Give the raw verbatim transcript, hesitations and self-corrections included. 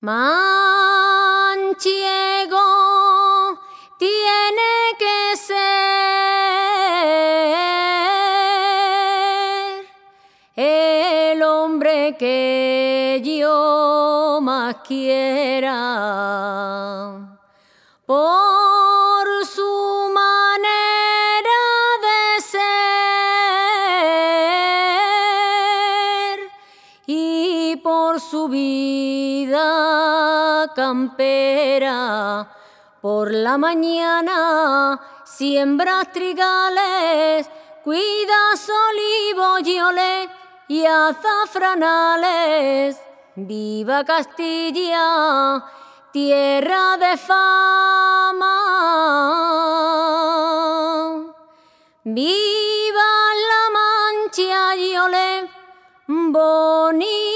Manchego tiene que ser el hombre que yo más quiera, por su manera de ser y por su vida campera. Por la mañana siembras trigales, cuidas olivos, yoles y azafranales. Viva Castilla, tierra de fama. Viva la Mancha, yole, bonita.